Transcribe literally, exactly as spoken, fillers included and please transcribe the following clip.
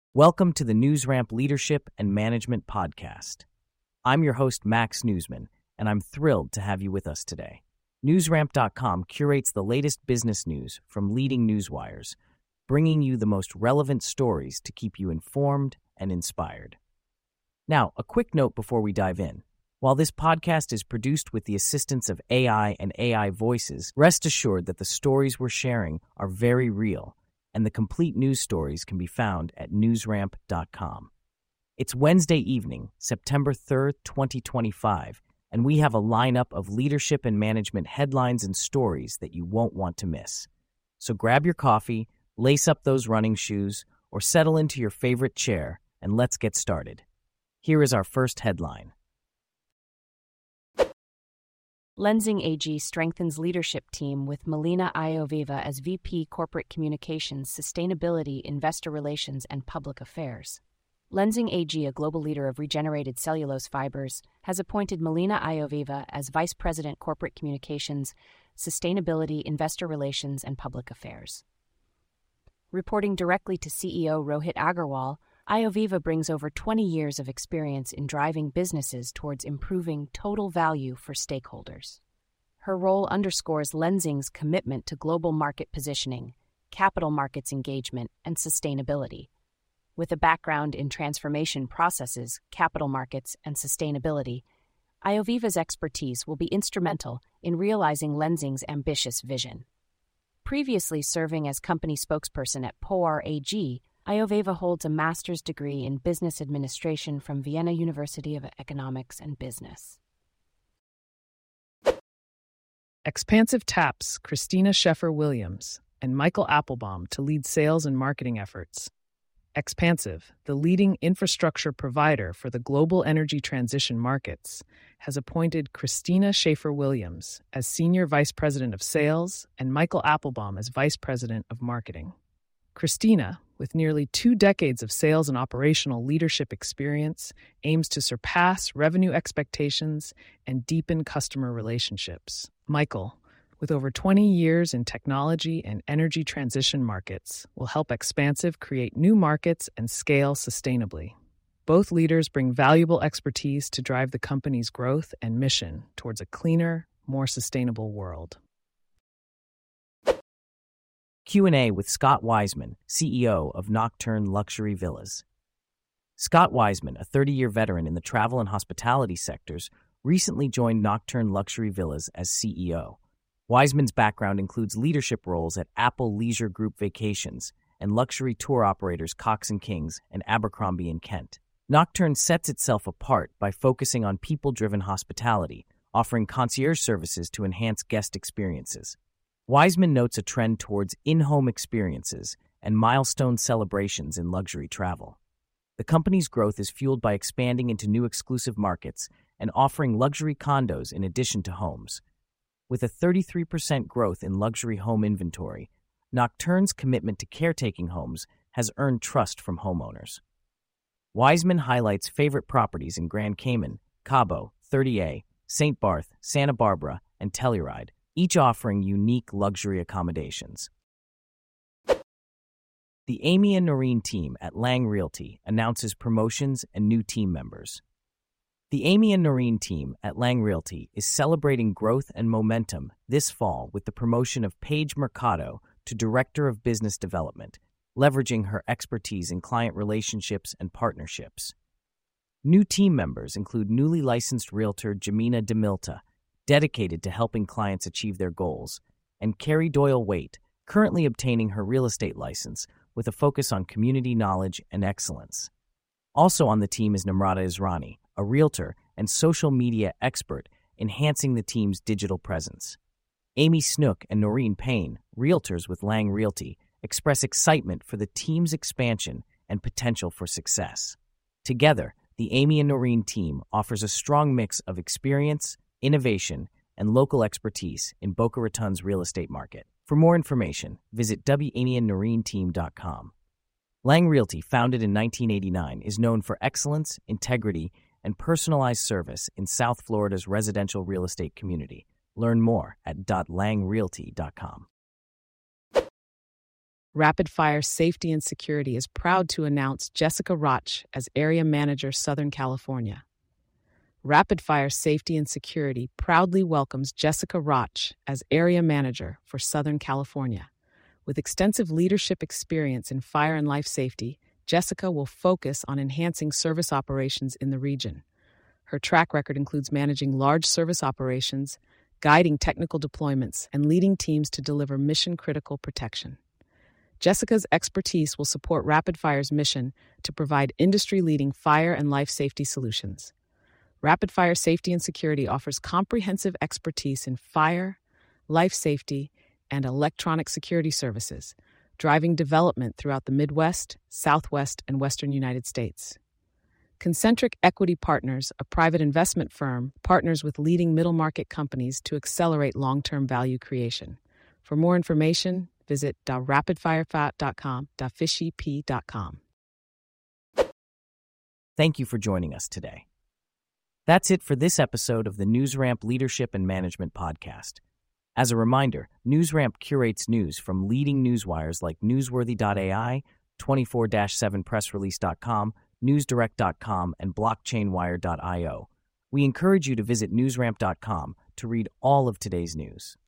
Welcome to the NewsRamp Leadership and Management Podcast. I'm your host, Max Newsman, and I'm thrilled to have you with us today. NewsRamp dot com curates the latest business news from leading newswires, bringing you the most relevant stories to keep you informed and inspired. Now, a quick note before we dive in. While this podcast is produced with the assistance of A I and A I voices, rest assured that the stories we're sharing are very real, and the complete news stories can be found at NewsRamp dot com. It's Wednesday evening, September third, twenty twenty-five, and we have a lineup of leadership and management headlines and stories that you won't want to miss. So grab your coffee, lace up those running shoes, or settle into your favorite chair, and let's get started. Here is our first headline. Lenzing A G strengthens leadership team with Melina Ioveva as V P Corporate Communications, Sustainability, Investor Relations, and Public Affairs. Lenzing A G, a global leader of regenerated cellulose fibers, has appointed Melina Ioveva as Vice President Corporate Communications, Sustainability, Investor Relations, and Public Affairs. Reporting directly to C E O Rohit Agarwal, Ioveva brings over twenty years of experience in driving businesses towards improving total value for stakeholders. Her role underscores Lenzing's commitment to global market positioning, capital markets engagement, and sustainability. With a background in transformation processes, capital markets, and sustainability, Ioveva's expertise will be instrumental in realizing Lenzing's ambitious vision. Previously serving as company spokesperson at Polar A G, Ioveva holds a master's degree in business administration from Vienna University of Economics and Business. Expansive taps Christina Scheffer-Williams and Michael Applebaum to lead sales and marketing efforts. Expansive, the leading infrastructure provider for the global energy transition markets, has appointed Christina Scheffer-Williams as Senior Vice President of Sales and Michael Applebaum as Vice President of Marketing. Christina, with nearly two decades of sales and operational leadership experience, aims to surpass revenue expectations and deepen customer relationships. Michael, with over twenty years in technology and energy transition markets, will help Expansive create new markets and scale sustainably. Both leaders bring valuable expertise to drive the company's growth and mission towards a cleaner, more sustainable world. Q and A with Scott Wiseman, C E O of Nocturne Luxury Villas. Scott Wiseman, a thirty-year veteran in the travel and hospitality sectors, recently joined Nocturne Luxury Villas as C E O. Wiseman's background includes leadership roles at Apple Leisure Group Vacations and luxury tour operators Cox and Kings and Abercrombie and Kent. Nocturne sets itself apart by focusing on people-driven hospitality, offering concierge services to enhance guest experiences. Wiseman notes a trend towards in-home experiences and milestone celebrations in luxury travel. The company's growth is fueled by expanding into new exclusive markets and offering luxury condos in addition to homes. With a thirty-three percent growth in luxury home inventory, Nocturne's commitment to caretaking homes has earned trust from homeowners. Wiseman highlights favorite properties in Grand Cayman, Cabo, thirty A, Saint Barth, Santa Barbara, and Telluride, each offering unique luxury accommodations. The Amy and Noreen team at Lang Realty announces promotions and new team members. The Amy and Noreen team at Lang Realty is celebrating growth and momentum this fall with the promotion of Paige Mercado to Director of Business Development, leveraging her expertise in client relationships and partnerships. New team members include newly licensed realtor Jamina DeMilta, dedicated to helping clients achieve their goals, and Carrie Doyle-Waite, currently obtaining her real estate license with a focus on community knowledge and excellence. Also on the team is Namrata Israni, a realtor and social media expert, enhancing the team's digital presence. Amy Snook and Noreen Payne, realtors with Lang Realty, express excitement for the team's expansion and potential for success. Together, the Amy and Noreen team offers a strong mix of experience, innovation, and local expertise in Boca Raton's real estate market. For more information, visit w amy and noreen team dot com. Lang Realty, founded in nineteen eighty-nine, is known for excellence, integrity, and personalized service in South Florida's residential real estate community. Learn more at lang realty dot com. Rapid Fire Safety and Security is proud to announce Jessica Roch as Area Manager, Southern California. Rapid Fire Safety and Security proudly welcomes Jessica Roch as Area Manager for Southern California. With extensive leadership experience in fire and life safety, Jessica will focus on enhancing service operations in the region. Her track record includes managing large service operations, guiding technical deployments, and leading teams to deliver mission-critical protection. Jessica's expertise will support Rapid Fire's mission to provide industry-leading fire and life safety solutions. Rapid Fire Safety and Security offers comprehensive expertise in fire, life safety, and electronic security services, driving development throughout the Midwest, Southwest, and Western United States. Concentric Equity Partners, a private investment firm, partners with leading middle-market companies to accelerate long-term value creation. For more information, visit rapid fire fat dot com fishy p dot com. Thank you for joining us today. That's it for this episode of the NewsRamp Leadership and Management Podcast. As a reminder, NewsRamp curates news from leading newswires like newsworthy dot A I, twenty-four seven press release dot com, news direct dot com, and blockchain wire dot io. We encourage you to visit newsramp dot com to read all of today's news.